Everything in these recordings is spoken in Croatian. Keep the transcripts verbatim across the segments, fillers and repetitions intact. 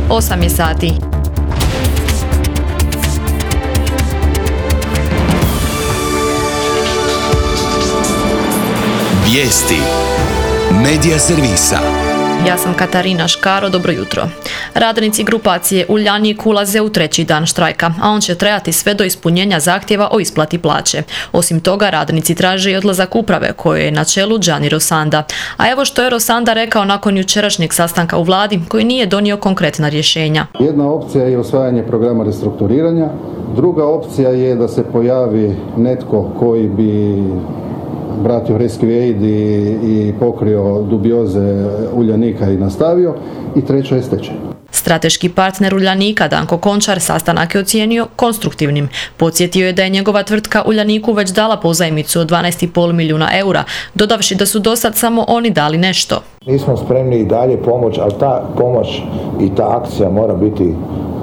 osam je sati. Vijesti Medija servisa. Ja sam Katarina Škaro, dobro jutro. Radnici grupacije Uljanik ulaze u treći dan štrajka, a on će trajati sve do ispunjenja zahtjeva o isplati plaće. Osim toga, radnici traže i odlazak uprave, kojoj je na čelu Gianni Rosanda. A evo što je Rosanda rekao nakon jučerašnjeg sastanka u vladi, koji nije donio konkretna rješenja. Jedna opcija je osvajanje programa restrukturiranja, druga opcija je da se pojavi netko koji bi vratio rescue aid i, i pokrio dubioze Uljanika i nastavio, i treća je stečaj. Strateški partner Uljanika Danko Končar sastanak je ocijenio konstruktivnim. Podsjetio je da je njegova tvrtka Uljaniku već dala pozajmicu od dvanaest zarez pet milijuna eura, dodavši da su dosad samo oni dali nešto. Nismo spremni i dalje pomoć, ali ta pomoć i ta akcija mora biti e,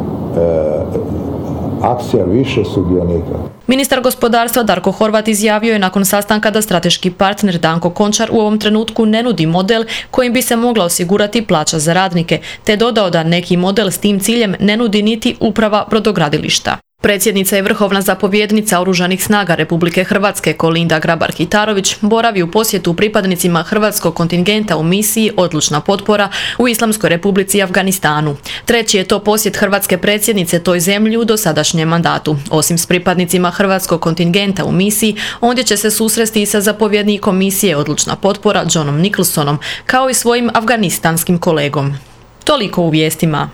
akcija više sudionika. Ministar gospodarstva Darko Horvat izjavio je nakon sastanka da strateški partner Danko Končar u ovom trenutku ne nudi model kojim bi se mogla osigurati plaća za radnike, te dodao da neki model s tim ciljem ne nudi niti uprava brodogradilišta. Predsjednica i vrhovna zapovjednica Oružanih snaga Republike Hrvatske Kolinda Grabar-Kitarović boravi u posjetu pripadnicima hrvatskog kontingenta u misiji Odlučna potpora u Islamskoj Republici Afganistanu. Treći je to posjet hrvatske predsjednice toj zemlji u dosadašnjem mandatu. Osim s pripadnicima hrvatskog kontingenta u misiji, ondje će se susresti i sa zapovjednikom misije Odlučna potpora Johnom Nicholsonom, kao i svojim afganistanskim kolegom. Toliko u vijestima.